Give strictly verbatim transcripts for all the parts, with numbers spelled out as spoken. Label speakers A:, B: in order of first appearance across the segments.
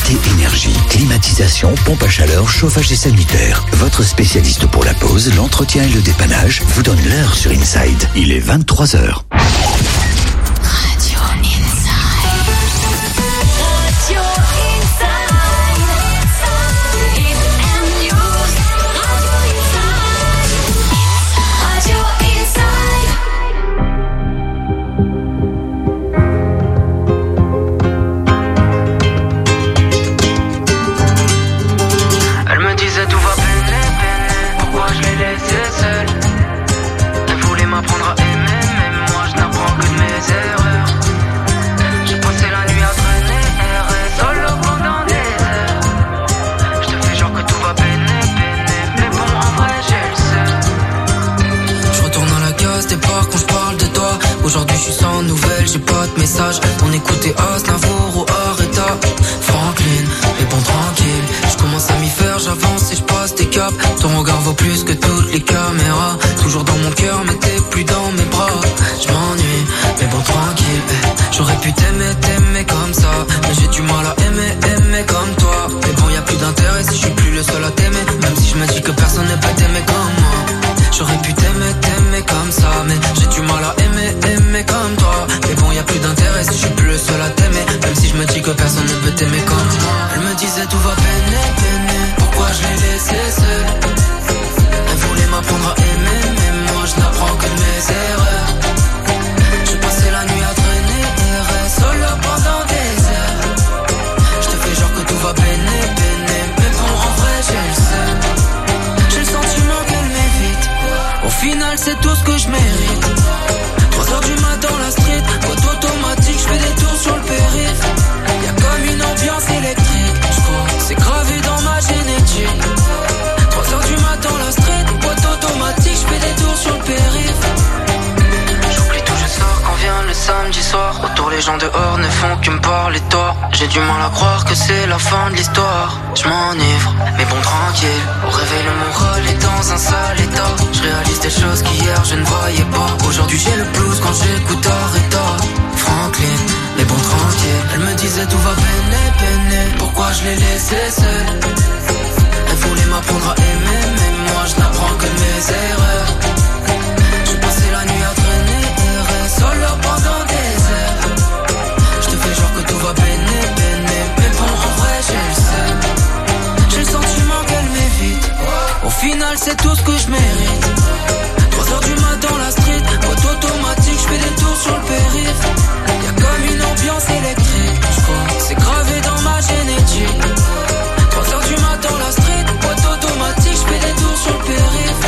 A: Qualité Énergie. Climatisation, pompe à chaleur, chauffage et sanitaire. Votre spécialiste pour la pose, l'entretien et le dépannage vous donne l'heure sur Inside. Il est vingt-trois heures.
B: Aujourd'hui je suis sans nouvelles, j'ai pas de message. On écoutait Aznavour ou Areta, Franklin, mais bon tranquille. Je commence à m'y faire, j'avance et je passe des caps. Ton regard vaut plus que toutes les caméras. Toujours dans mon cœur mais t'es plus dans mes bras. Je m'ennuie, mais bon tranquille. J'aurais pu t'aimer, t'aimer comme ça, mais j'ai du mal à aimer, aimer comme toi. Mais bon y'a plus d'intérêt si je suis plus le seul à t'aimer. Même si je me dis que personne ne peut t'aimer comme moi. J'aurais pu t'aimer, t'aimer comme ça, mais j'ai du mal à aimer, aimer comme toi. Mais bon, y a plus d'intérêt si je suis plus le seul à t'aimer. Même si je me dis que personne ne peut t'aimer comme moi. Elle me disait tout va peiner, peiner. Pourquoi je l'ai laissé seul? Elle voulait m'apprendre à aimer, mais moi je n'apprends que de mes erreurs. Je passais la nuit à traîner, errer solo pendant des heures. Je te fais genre que tout va peiner, peiner. Mais bon, en vrai, j'ai le seul. J'ai le sentiment qu'elle m'évite. Au final c'est tout ce que je mérite. Trois heures du mat dans la street, boîte automatique, je fais des tours sur le périph'. Y'a comme une ambiance électrique, j'crois, c'est gravé dans ma génétique. Trois heures du mat dans la street, boîte automatique, je fais des tours sur le périph'. J'oublie tout, je sors quand vient le samedi soir. Autour les gens dehors ne font que me parler de toi. J'ai du mal à croire que c'est la fin de l'histoire. Je m'enivre, mais bon tranquille. Au réveil le moral est dans un sale état. Je réalise des choses qu'hier je ne voyais pas. Aujourd'hui j'ai le blues quand j'écoute Areta, Franklin, mais bon tranquille. Elle me disait tout va peiner, peiner. Pourquoi je l'ai laissé seul? Elle voulait m'apprendre à aimer, mais moi je n'apprends que de mes erreurs. Je passais la nuit à traîner, errer solo pendant des heures. Je te fais genre que tout va peiner, peiner. Mais bon en vrai j'ai le seul. J'ai le sentiment qu'elle m'évite. Au final c'est tout ce que je mérite. Trois heures du mat dans la street, boîte automatique, je fais des tours sur le périph'. Y'a comme une ambiance électrique, j'crois, c'est gravé dans ma génétique. Trois heures du mat dans la street, boîte automatique, je fais des tours sur le périph'.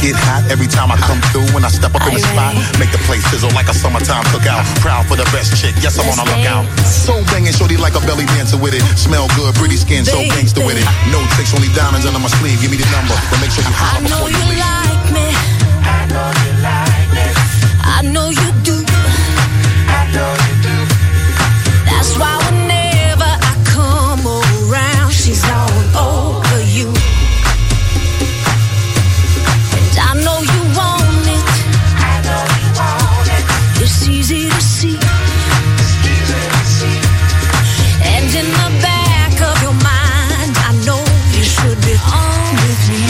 C: get hot every time I come through. When I step up in the spot, make the place sizzle like a summertime cookout. Proud for the best chick, yes, I'm on a lookout. So banging, shorty like a belly dancer with it. Smell good, pretty skin, so gangster with it. No tricks, only diamonds under my sleeve. Give me the number, but make sure you holler before you leave.
D: Like me. I know you like me. I know you do. I know you do. That's why whenever I come around, she's all over you. And I know you want it. I know you want it. It's easy to see. It's easy to see. And in the back of your mind, I know you should be on with me.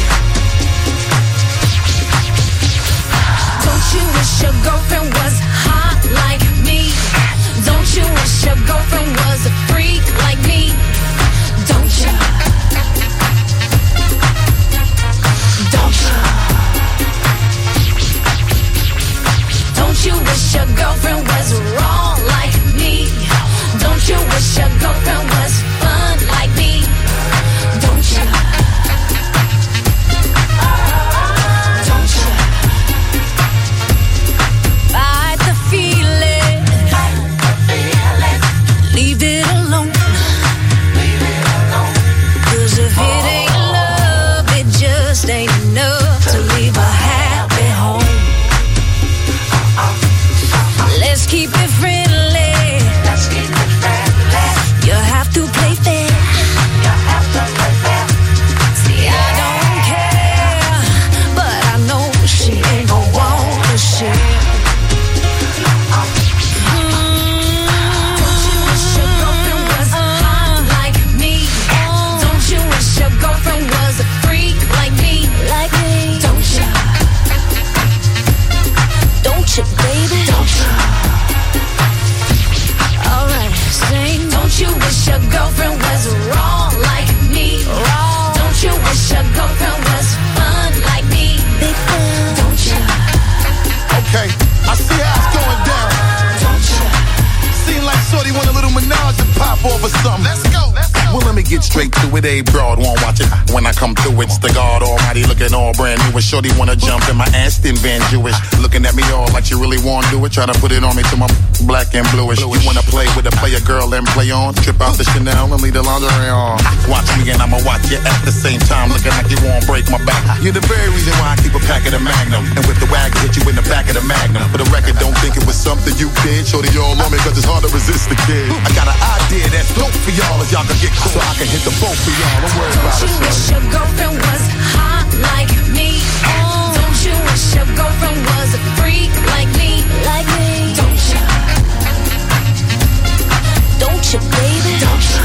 D: Don't you wish your girlfriend was hot like me? Don't you wish your girlfriend was a freak like me? Don't you? Don't you? Don't you wish your girlfriend was wrong like me? Don't you wish your girlfriend was fun like me? Don't you? Don't you? Fight the feeling. Leave it alone. Leave it alone. 'Cause if it ain't love, it just ain't enough to leave a happy home. Let's keep it friendly. Let's keep it friendly. You have to play fair. You have to play fair. See, I don't care, but I know she ain't gon' want to share. Girlfriend was a freak like me, like me. Don't you? Don't you, baby? Don't you? Alright, sing. Don't you wish your girlfriend was wrong like me? Wrong. Don't you wish your girlfriend was fun like me? Big fun. Don't you?
C: Okay, I see how it's going down.
D: Don't you?
C: Seem like shorty want a little menage to pop off or something. Let's go, let's go. Well, let me get straight to it. A broad won't watch it. When I come through, it's the God Almighty looking all brand new. And shorty wanna jump in my Aston Van Jewish. Looking at me all like you really wanna do it. Try to put it on me till my black and bluish. You wanna play with a player girl and play on. Trip out the Chanel and leave the lingerie on. Watch me and I'ma watch you at the same time. Looking like you won't break my back. You're the very reason why I keep a pack of the Magnum. And with the wagon, hit you in the back of the Magnum. For the record, don't think it was something you did. Shorty all on me cause it's hard to resist the kid. I got an idea that's dope for y'all if y'all can get caught. So I can hit the boat for y'all. Don't worry about it.
D: Don't you wish your girlfriend was hot like me? Oh. Don't you wish your girlfriend was a freak like me? Like me. Don't you? Don't you, baby? Don't you?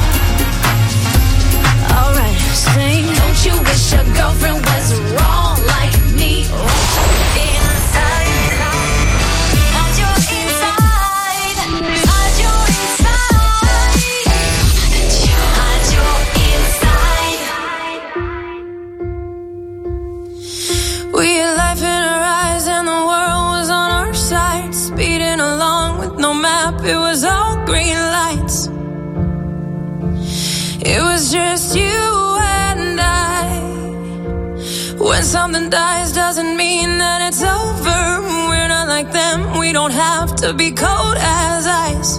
D: Alright, sing. Don't you wish your girlfriend was wrong like me? Inside. How's your inside? How's your inside? How's your inside? We had life in our eyes and the world was on our side. Speeding along with no map, it was all green lights. It was just you and I. When something dies doesn't mean that it's over. We're not like them, we don't have to be cold as ice.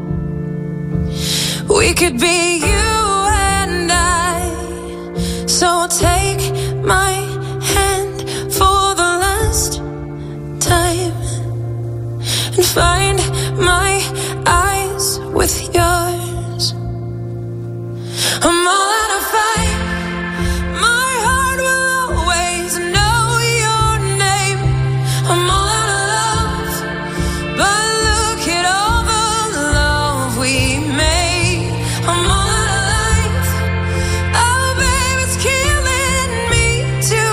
D: We could be you and I. So take my hand for the last time and find my eyes with yours. I'm all out of fight. My heart will always know your name. I'm all out of love, but look at all the love we made. I'm all out of life. Oh, babe, it's killing me to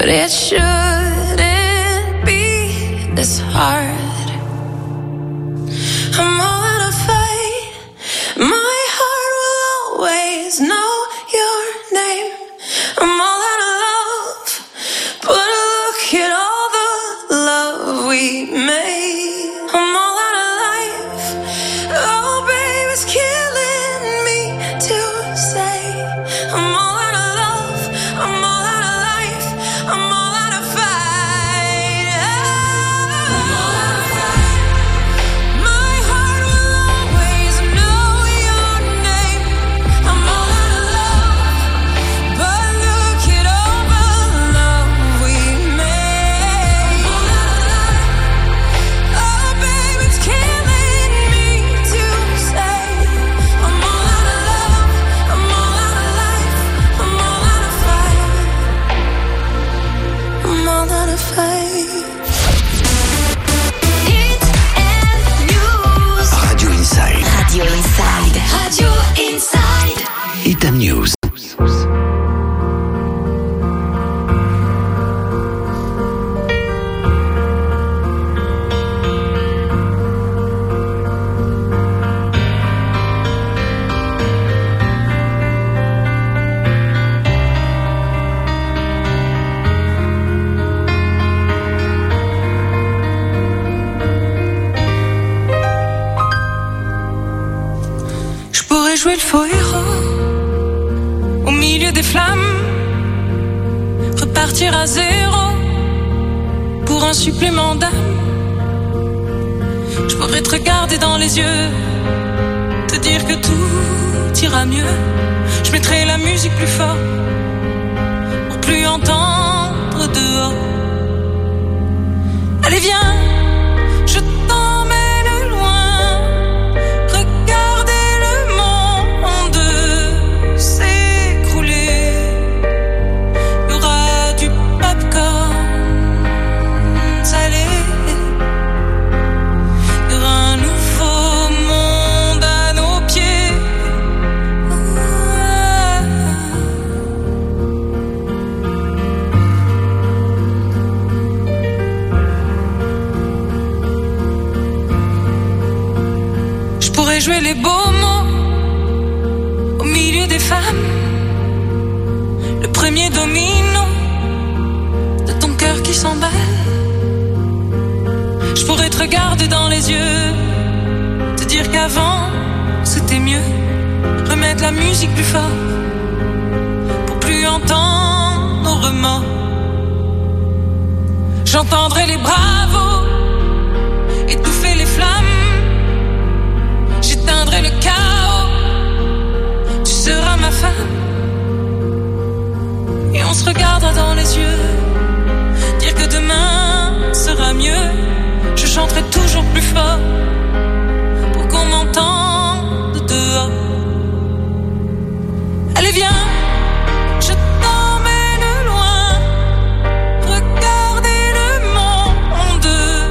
D: but it shouldn't be this hard. I'm all out of fight. My heart will always know your name. I'm all out of love, but look at all the love we made. I'm all out of life. Oh, babe, it's killing me to say. I'm all out of love. I'm all out of life. I'm all out of fight. I'm all out of fight. My heart will always know your name. I'm all out of love, but look at all the love we made. I'm all out of life. Oh, babe, it's killing me to say. I'm all out of love. I'm all out of life. I'm all out of fight. I'm all out of fight. Hit and news.
A: Radio Inside.
E: Radio Inside.
D: Radio Inside.
A: Itam News.
D: Je pourrais jouer le faux héros au milieu des flammes, repartir à zéro pour un supplément d'âme. Je pourrais te regarder dans les yeux, te dire que tout ira mieux. Je mettrai la musique plus fort pour plus entendre dehors. Allez, viens, je t'emmène loin. Regardez le monde s'écrouler. Il y aura du popcorn salé. Il y aura un nouveau monde à nos pieds. Je pourrais jouer les beaux mots au milieu des femmes, le premier domino de ton cœur qui s'emballe. Je pourrais te regarder dans les yeux, te dire qu'avant c'était mieux. Remettre la musique plus fort pour plus entendre nos remords. J'entendrai les bravos étouffer les flammes. J'éteindrai le chaos. Tu seras ma femme. Et on se regardera dans les yeux, dire que demain sera mieux. Je chanterai toujours plus fort pour qu'on m'entende dehors. Allez, viens, je t'emmène loin. Regardez le monde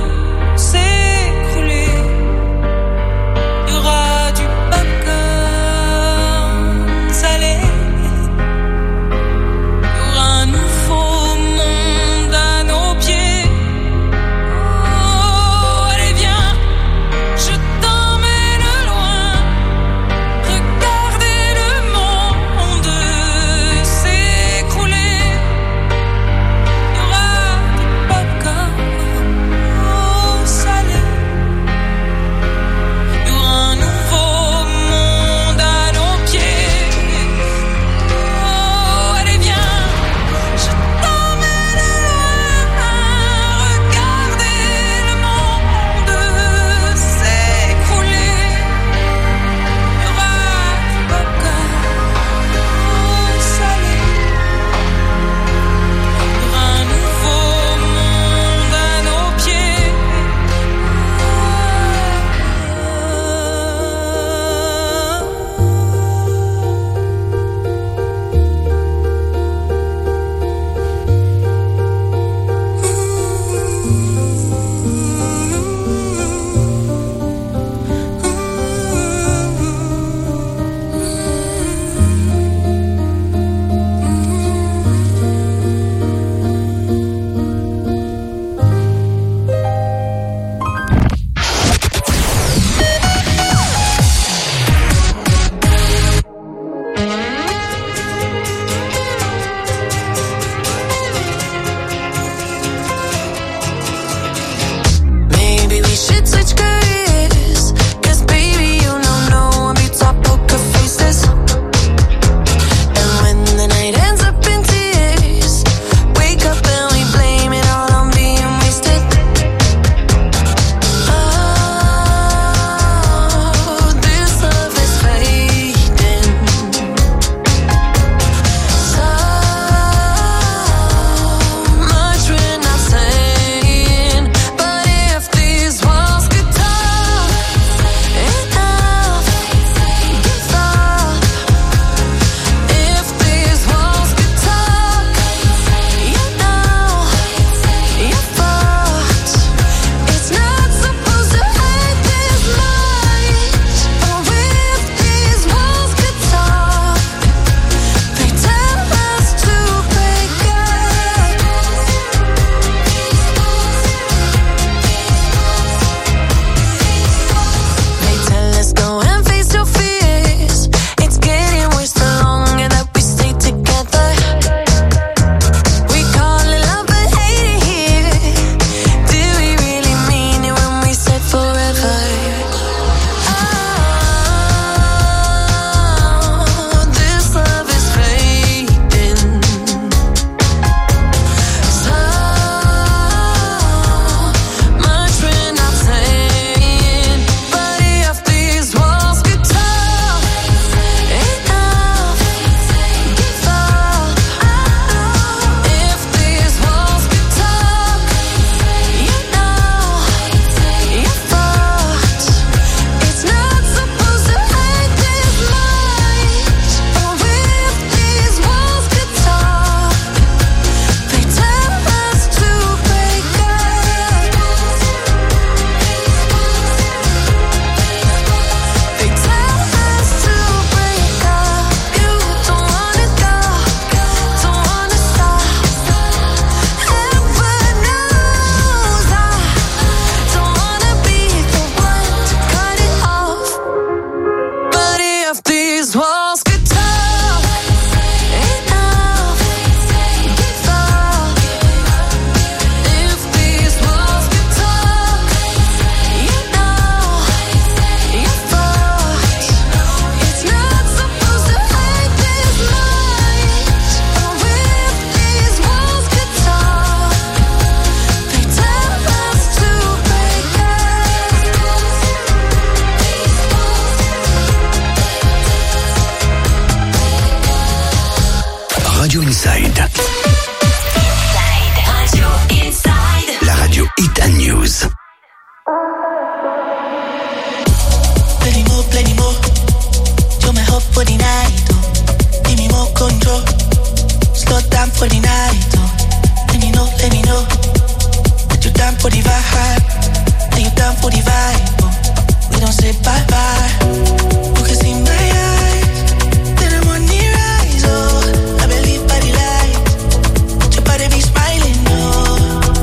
E: for the night, oh. Give me more control. Slow down for the night, oh. Let me know, let me know that you down for the vibe. That you down for the vibe, oh. We don't say bye bye. You can see my eyes, then I'm on the rise, oh. I believe by the light, your body be smiling, oh.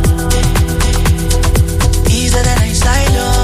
E: These are the nights I love.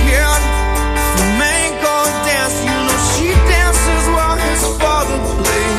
F: Flamenco dance, you know she dances while his father plays.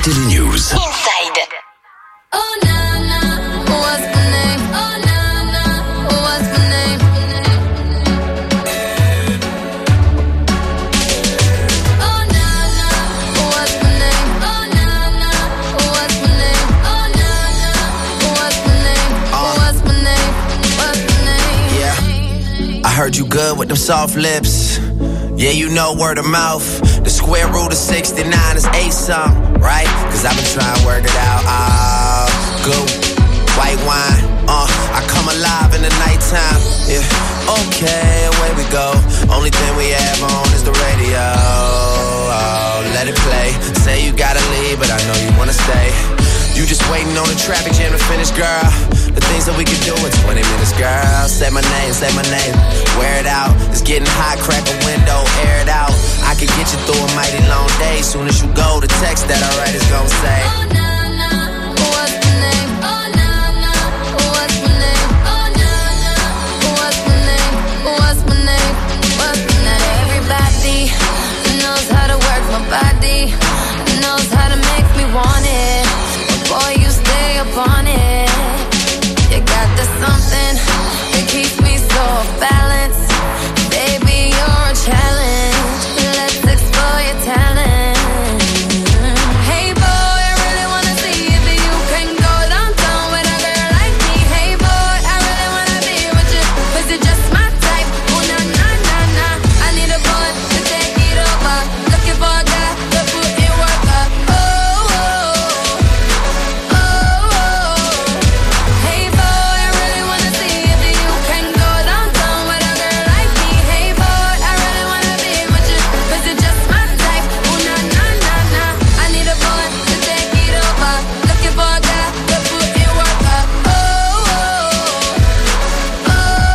A: Télé News.
D: Inside. Oh na na, what's my name? Oh na na, what's my name? Oh na na, what's my name? Oh na na, what's my name? Oh na na, what's my name? What's my name? What's my name?
F: Yeah, I heard you good with them soft lips. Yeah, you know word of mouth. The square root of sixty-nine is eight something, right? Cause I've been trying to work it out. Ah, good. White wine, uh, I come alive in the nighttime. Yeah, okay, away we go. Only thing we have on is the radio. Oh, let it play. Say you gotta leave, but I know you wanna stay. You just waiting on the traffic jam to finish, girl. The things that we can do in twenty minutes, girl. Say my name, say my name. Wear it out. It's getting hot, crack a window, air it out. I can get you through a mighty long day. Soon as you go, the text that I write is gonna say,
D: oh na na, what's my name? Oh na na, what's my name? Oh na na, what's my name? What's my name? What's my name? Everybody knows how to work my body, knows how to make me want it. But boy, you stay up on it. You got the something that keeps me so balanced. Baby, you're a challenge. Let's explore your talent. Hey boy, I really wanna see if you can go downtown with a girl like me. Hey boy, I really wanna be with you, 'cause you're just my type. Oh na na na na, I need a boy to take it over. Looking for a guy to put in work up. Oh oh oh oh. Hey boy, I really wanna see if you can go downtown with a girl like me. Hey boy, I really wanna be with you, 'cause you're just my type. Oh na na na na, I need a boy to take it over. Looking for a guy to put in work up. Oh oh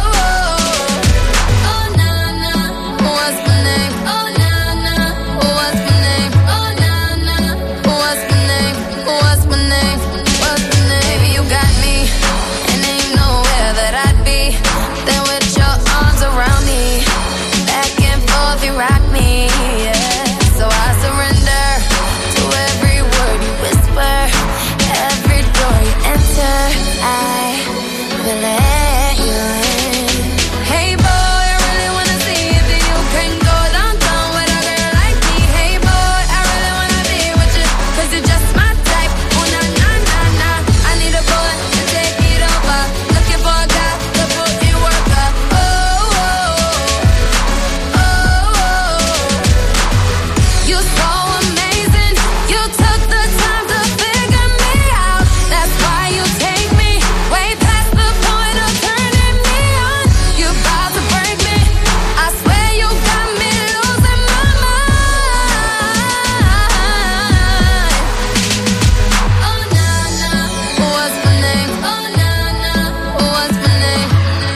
D: oh. Oh na na, what's my name? Oh na na, what's my name? Oh na na, what's my name? What's my name? What's my name? Baby, you got me, and ain't nowhere that I'd be than with your arms around me. Back and forth, you rock me, yeah. So I surrender to every word you whisper, every door you enter. I will let you in. Hey boy, I really wanna see if you can go downtown with a girl like me. Hey boy, I really wanna be with you, 'cause you're just my type. Oh na na na na, I need a boy to take it over. Looking for a guy to put in work up. Oh oh oh oh. You so amazing, you took the time to figure me out. That's why you take me way past the point of turning me on. You about to break me, I swear you got me losing my mind. Oh na na, what's my name? Oh na na, what's my name?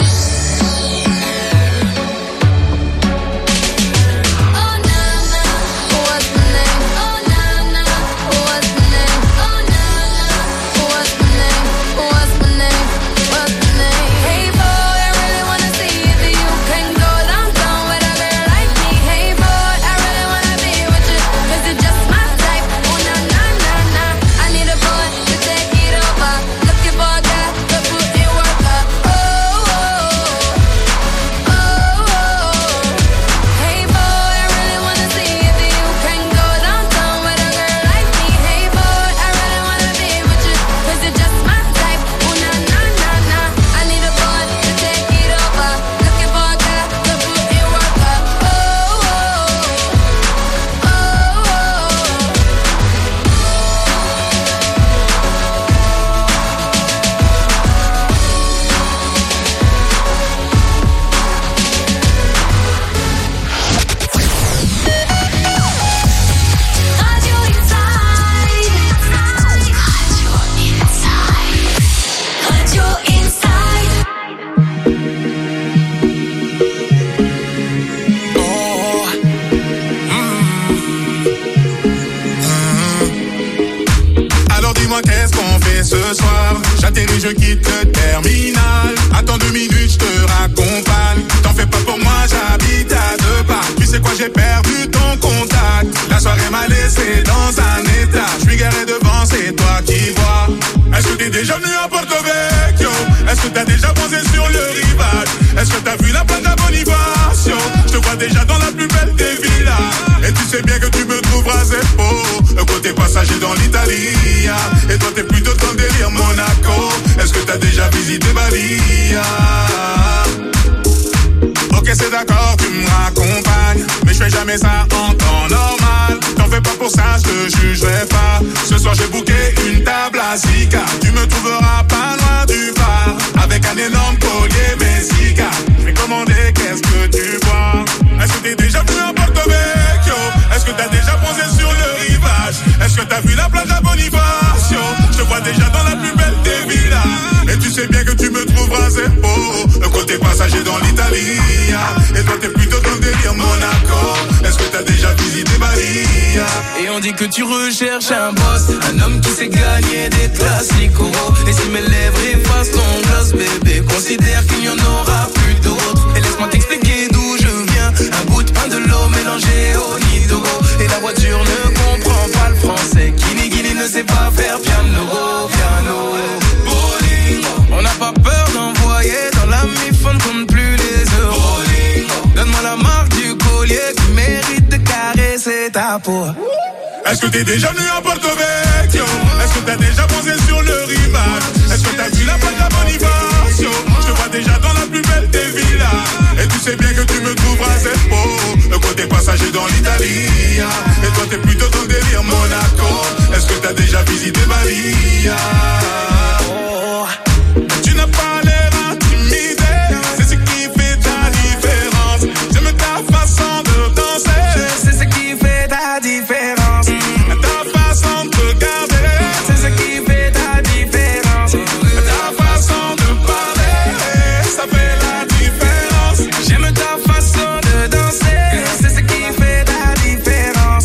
D: Oh na na, what's my name? Oh na na, what's my name? Oh na na, what's my name? What's my name? What's my name? Hey boy, I really wanna see if you can go downtown with a girl like me. Hey boy, I really wanna be with you, 'cause you're just my type. Oh na na na na, I need a boy to take it over. Looking for a guy to put in work up. Oh oh oh oh. Hey boy, I really wanna see if you can go downtown with a girl like me. Hey boy, I really wanna be with you, 'cause you're just my type. Oh na na na na, I need a boy to take it over. Looking for a guy to put in work up. Oh oh oh oh. Radio Inside. Radio Inside.
G: Alors dis-moi qu'est-ce qu'on fait ce soir? J'atterris, je quitte le terminal. Attends deux minutes, je te raccompagne. T'en fais pas pour moi, j'habite à deux pas. Tu sais quoi, j'ai perdu ton contact. La soirée m'a laissé dans un état. Je suis garé de vois déjà dans la plus belle des villas. Et tu sais bien que tu me trouveras zéro. Le côté passager dans l'Italie. Et toi t'es plutôt dans le délire Monaco. Est-ce que t'as déjà visité Bali? Ok c'est d'accord, tu me raccompagnes, mais je fais jamais ça en temps normal. T'en fais pas pour ça, je te jugerai pas. Ce soir j'ai booké une table à Zika. Tu me trouveras pas loin du bar, avec un énorme collier Messica. Je vais commander, qu'est-ce que tu bois? Est-ce que t'es déjà venu à Porto Vecchio? Est-ce que t'as déjà posé sur le rivage? Est-ce que t'as vu la plage à Bonifacio? Je te vois déjà dans la plus belle des villas. Et tu sais bien que tu me trouveras zéro. Le côté passager dans l'Italie. Et toi t'es plutôt dans le délire Monaco. Est-ce que t'as déjà visité Bali?
H: Et on dit que tu recherches un boss, un homme qui sait gagner des classiques. Et si mes lèvres effacent ton gloss, bébé, considère qu'il n'y en aura plus d'autres. Et laisse-moi t'expliquer d'où je viens. Un bout de pain, de l'eau mélangé au nido. Et la voiture ne comprend pas le français. Guini Guini ne sait pas faire piano, piano. On n'a pas peur d'envoyer dans la mi-fond, compte plus les euros. Donne-moi la marque du collier qui mérite de caresser ta peau.
G: Est-ce que t'es déjà venu à Porto Vecchio? Est-ce que t'as déjà posé sur le rivage? Est-ce que t'as vu la plage à Bonifacio? Je te vois déjà dans la plus belle des villas. Et tu sais bien que tu me trouveras zéro. Le côté passager dans l'Italie. Et toi t'es plutôt dans le délire Monaco. Est-ce que t'as déjà visité Bali? Oh. Tu n'as pas l'air intimidé. C'est ce qui fait ta différence. J'aime ta façon de danser.
H: C'est ce qui fait ta différence.
G: Ta façon de regarder.
H: C'est ce qui fait ta différence.
G: Ta façon de parler. Ça fait la différence.
H: J'aime ta façon de danser. C'est ce qui fait ta différence.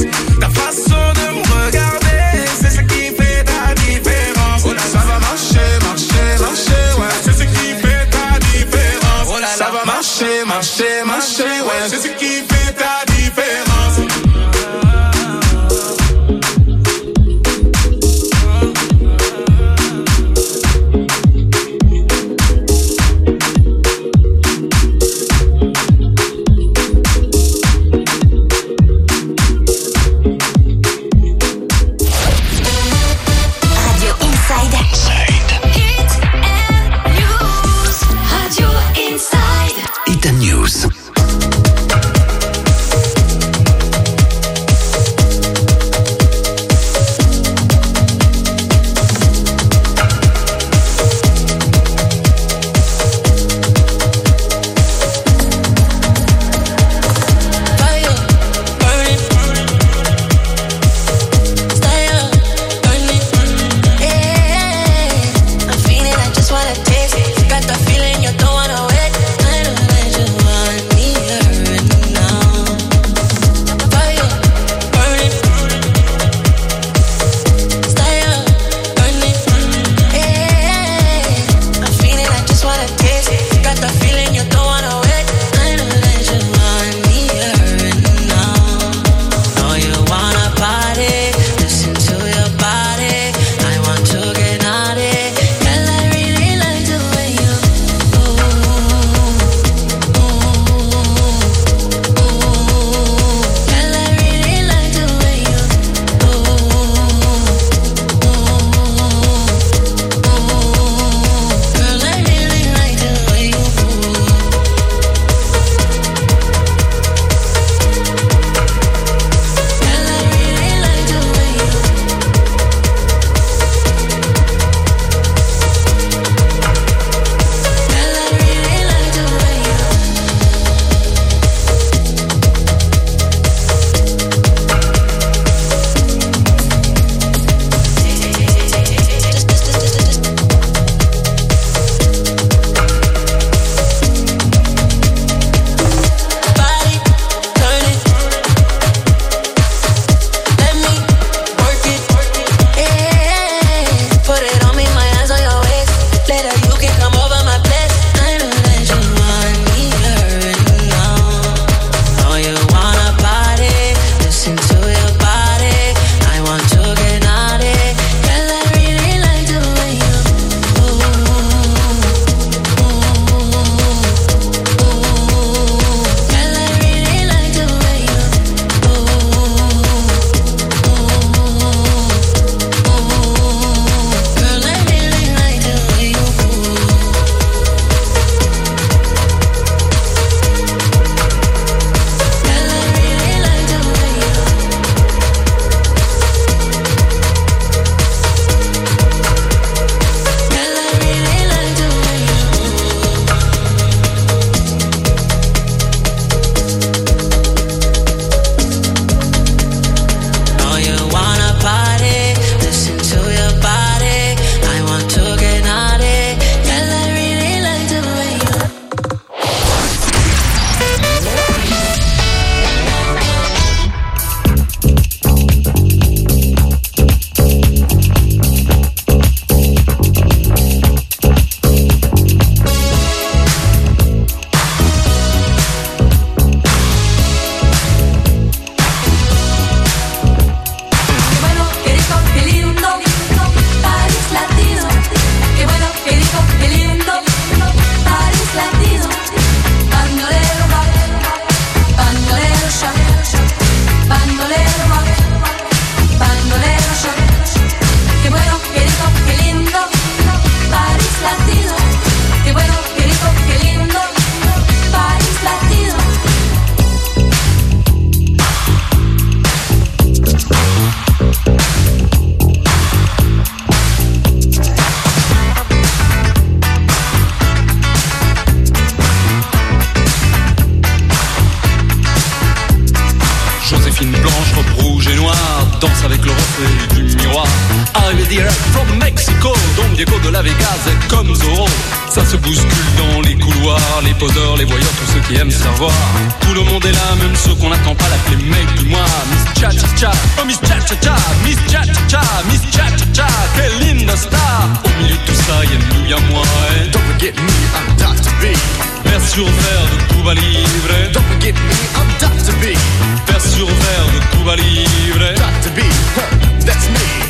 I: Arrivé direct from Mexico, Don Diego de la Vegas est comme Zorro. Ça se bouscule dans les couloirs, les poseurs, les voyeurs, tous ceux qui aiment se faire voir. Tout le monde est là, même ceux qu'on n'attend pas, l'appeler mec du mois. Miss Cha Cha Cha, oh Miss Cha Cha Cha, Miss Cha Cha Cha, Miss Cha Cha Cha, quelle linda star. Au milieu de tout ça, y'a nous, y'a moi. And don't forget me, I'm Doctor B. Vers sur verre de Cuba Libre. Don't forget me, I'm Doctor B. Vers sur verre de Cuba Libre. Doctor B, huh, that's me.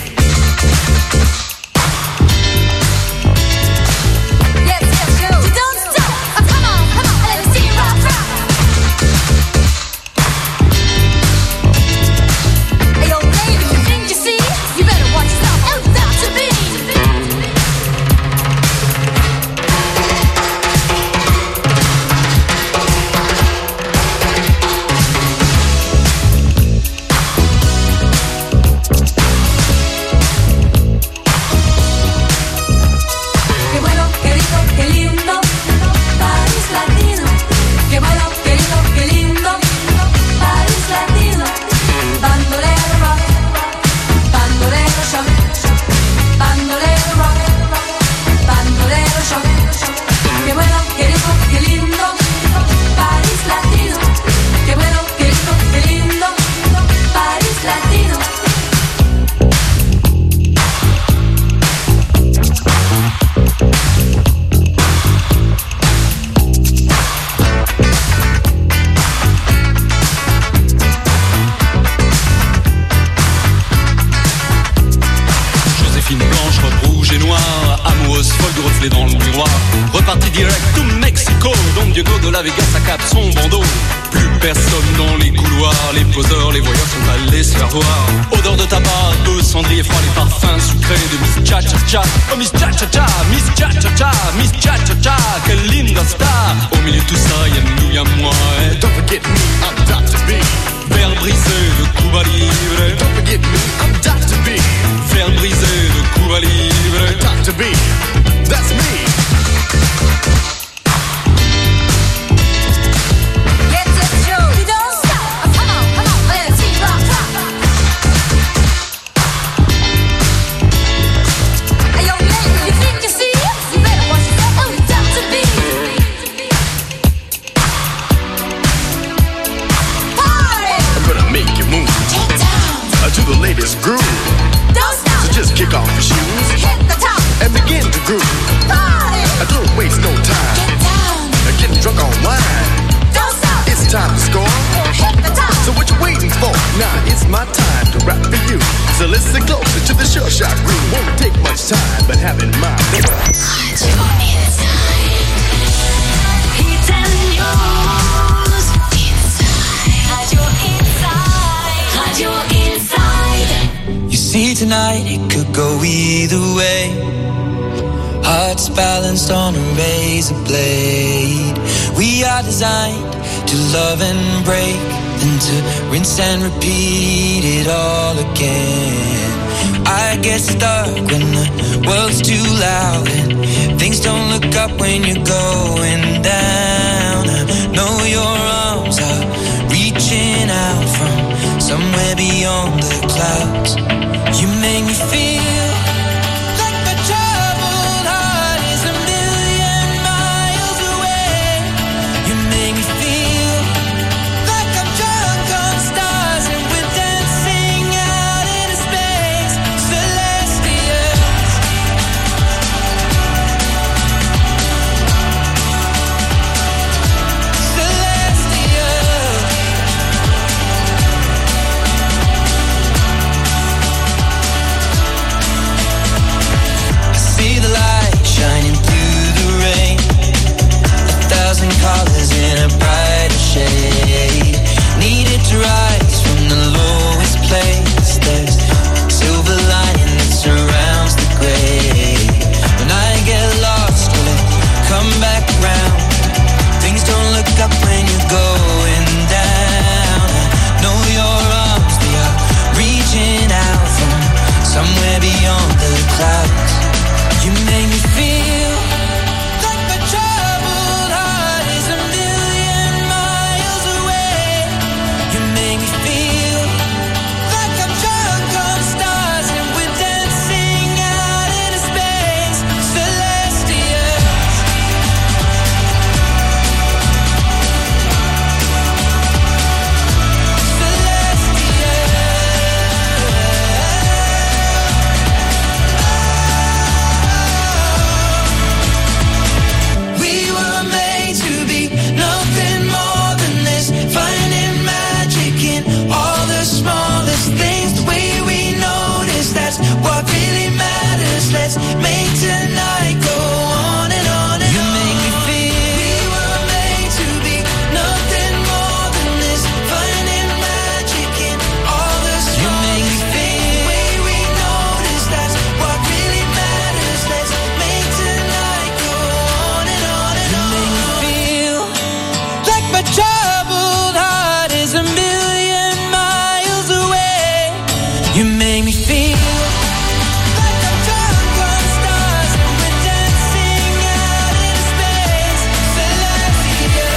I: Oh Miss Cha Cha Cha, Miss Cha Cha Cha, Miss Cha Cha Cha, quelle linda star. Au milieu de tout ça, y'a nous, y'a moi. And don't forget me, I'm Doctor B. Verre brisé de Cuba Libre. Don't forget me, I'm Doctor B. Verre brisé de Cuba Libre. Doctor B, that's me.
J: Tonight it could go either way. Hearts balanced on a razor blade. We are designed to love and break, then to rinse and repeat it all again. I get stuck when the world's too loud and things don't look up when you're going down. I know your arms are reaching out from somewhere beyond the clouds. You make me feel like my troubled heart is a million miles away. You make me feel like I'm drunk on stars and we're dancing out into space. Celestials. Celestials. See the light shining through the rain. A thousand colors in a brighter shade. Needed to rise from the lowest place. There's silver lining that surrounds the gray. When I get lost, will it come back around? Things don't look up when you're going down. I know your arms, they are reaching out from somewhere beyond the clouds. You make me feel like my troubled heart is a million miles away. You make me feel like I'm drunk on stars and we're dancing. what really matters. Let's make tonight go on and on and you on. Make me feel we were made to be nothing more than this, finding magic in all the stars. You make me feel the way we notice, that's what really matters. Let's make tonight go on and on and you on. You make me feel like my troubled heart is a million miles away. You make me feel like I'm drunk on stars and we're dancing out in space. Celestia.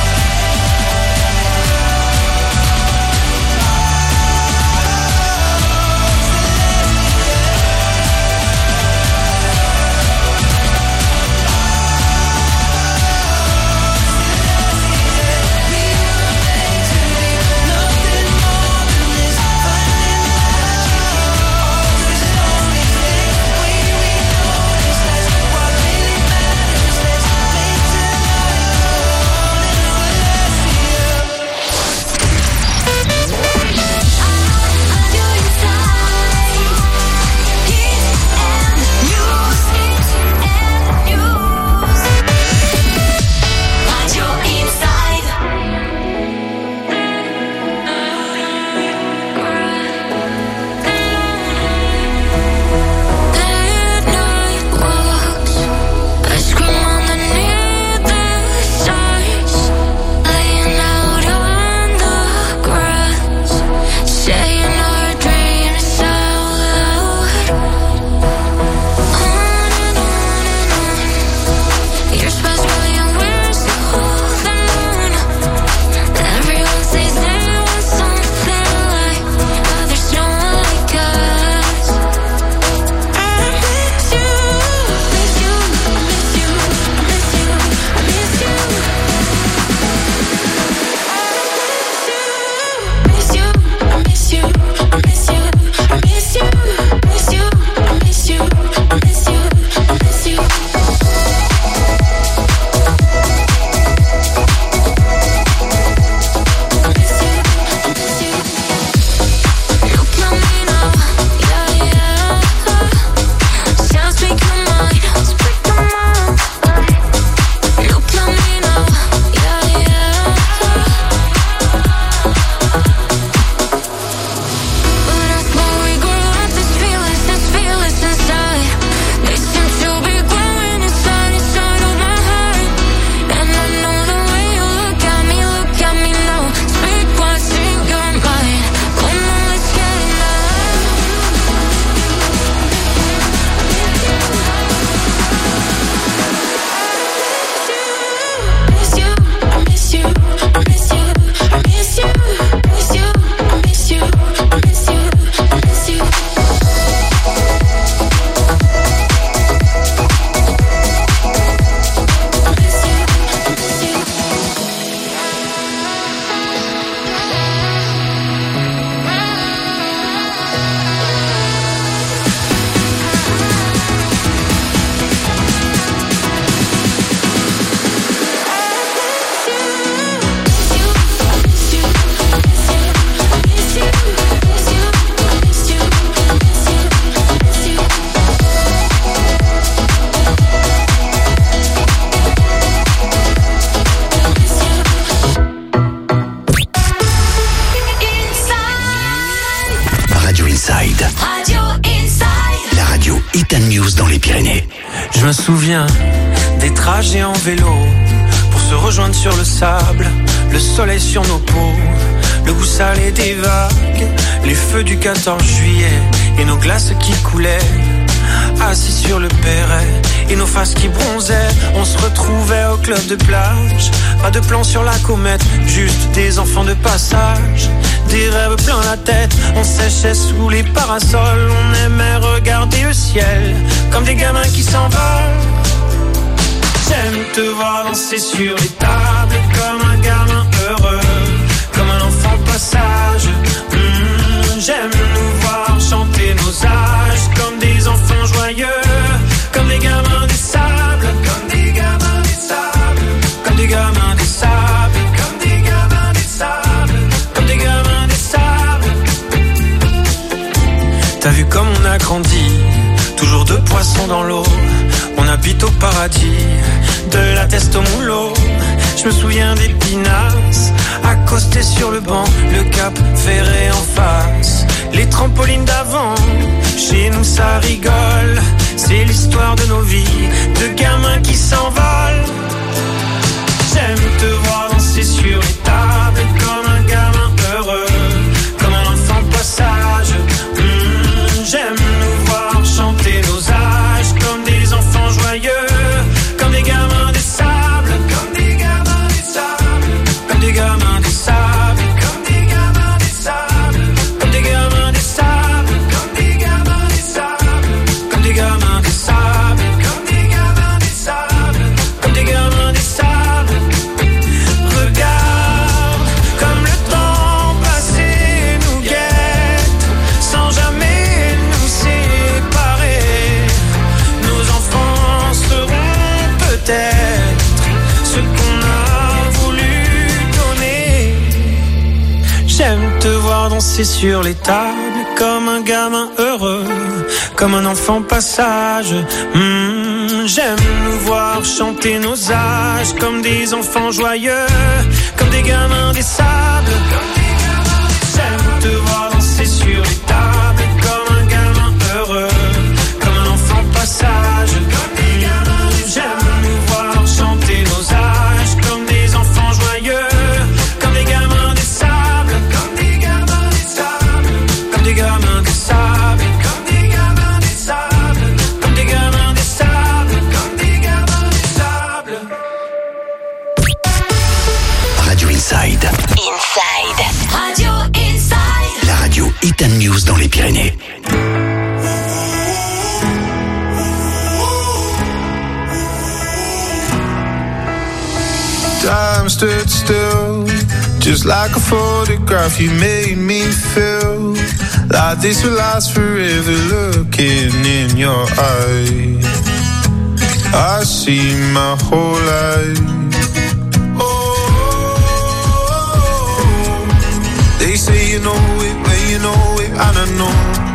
K: Je me souviens des trajets en vélo pour se rejoindre sur le sable, le soleil sur nos peaux, le goût salé des vagues, les feux du quatorze juillet et nos glaces qui coulaient, assis sur le perret et nos faces qui bronzaient. On se retrouvait au club de plage, pas de plan sur la comète, juste des enfants de passage, des rêves plein la tête. On séchait sous les parasols, on aimait regarder le ciel comme des gamins qui s'envolent. J'aime te voir danser sur les tables comme un gamin heureux, comme un enfant passage. Mmh, j'aime nous voir chanter nos âges comme des enfants joyeux, comme des gamins des sables, comme des gamins des sables, comme des gamins des sables, comme des gamins des sables, comme des gamins des sables. T'as vu comme on a grandi poissons dans l'eau. On habite au paradis, de la teste au moulot. Je me souviens des pinasses, accostés sur le banc, le cap ferré en face. Les trampolines d'avant, chez nous ça rigole. C'est l'histoire de nos vies, de gamins qui s'envolent. J'aime te voir danser sur les tables comme un gamin heureux, comme un enfant passage. Mmh, j'aime nous voir chanter nos âges comme des enfants joyeux, comme des gamins des sables, comme des gamins des sables, comme des gamins des sables, comme des gamins des sables, comme des gamins des sables, comme des gamins des sables, comme des gamins des sables, comme des gamins des sables, comme des gamins des sables. Regarde comme le temps passé nous guette, sans jamais nous séparer. Nos enfants seront peut-être ce qu'on a voulu donner. J'aime te voir danser sur les tables comme un gamin heureux, comme un enfant passage. Mmh, j'aime nous voir chanter nos âges comme des enfants joyeux, comme des gamins des sables. J'aime te voir danser sur les tables comme un gamin heureux, comme un enfant passage. Mmh, j'aime nous voir chanter nos âges comme des enfants joyeux, comme des gamins des sables, comme des gamins des sables, comme des gamins des sables, comme des gamins des sables, comme des gamins des sables, comme des gamins des sables.
A: Radio Inside.
D: Inside. Radio Inside.
A: La radio Hit and News dans les Pyrénées.
L: Time stood still, just like a photograph. You made me feel like this will last forever. Looking in your eyes, I see my whole life. Oh, they say you know it when you know it, and I know